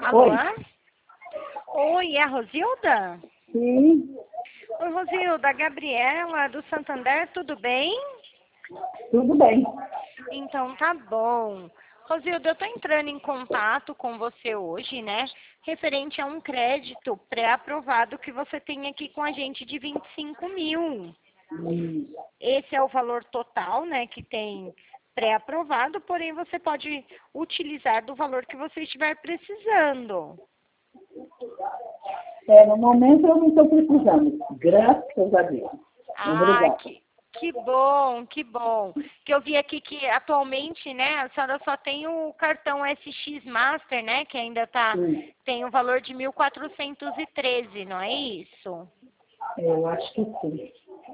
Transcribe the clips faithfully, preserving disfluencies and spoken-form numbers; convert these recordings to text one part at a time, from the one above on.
Alô? Oi. Oi, é a Rosilda? Sim, Oi, Rosilda, a Gabriela do Santander, tudo bem? tudo bem. Então tá bom. Rosilda, eu tô entrando em contato com você hoje, né? Referente a um crédito pré-aprovado que você tem aqui com a gente de vinte e cinco mil. Hum, Esse é o valor total, né, que tem pré-aprovado, porém você pode utilizar do valor que você estiver precisando. É, no momento eu não estou precisando, graças a Deus. Ah, Obrigada. que, que bom, que bom. Que eu vi aqui que atualmente, né, a senhora só tem o cartão S X Master, né, que ainda tá, Sim, tem o valor de mil quatrocentos e treze, não é isso? eu acho que sim.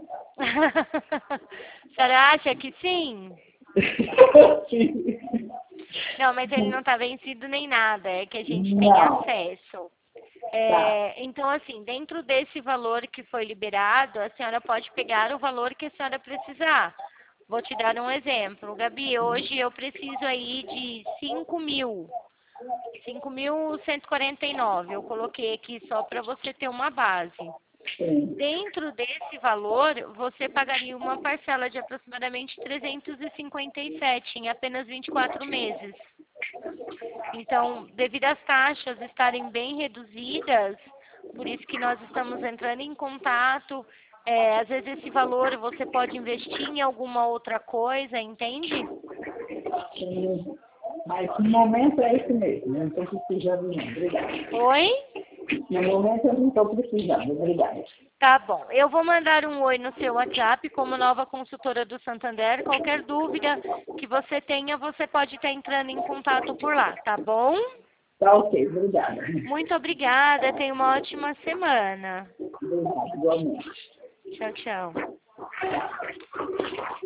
A senhora acha que sim? Sim. Não, mas ele não está vencido nem nada, é que a gente tem Não, acesso. tá. É, então, assim, dentro desse valor que foi liberado, a senhora pode pegar o valor que a senhora precisar. Vou te dar um exemplo. Gabi, hoje eu preciso aí de cinco mil. cinco mil cento e quarenta e nove. Eu coloquei aqui só para você ter uma base. Sim. Dentro desse valor, você pagaria uma parcela de aproximadamente trezentos e cinquenta e sete em apenas vinte e quatro meses. Então, devido às taxas estarem bem reduzidas, por isso que nós estamos entrando em contato. É, às vezes esse valor você pode investir em alguma outra coisa, entende? Sim. Mas no momento é isso mesmo, eu não estou precisando não. Obrigada. Oi? No momento eu não estou precisando, obrigada. Tá bom. Eu vou mandar um oi no seu WhatsApp como nova consultora do Santander. Qualquer dúvida que você tenha, você pode estar entrando em contato por lá, tá bom? Tá ok, obrigada. Muito obrigada. Tenha uma ótima semana. Obrigada, igualmente. Tchau, tchau.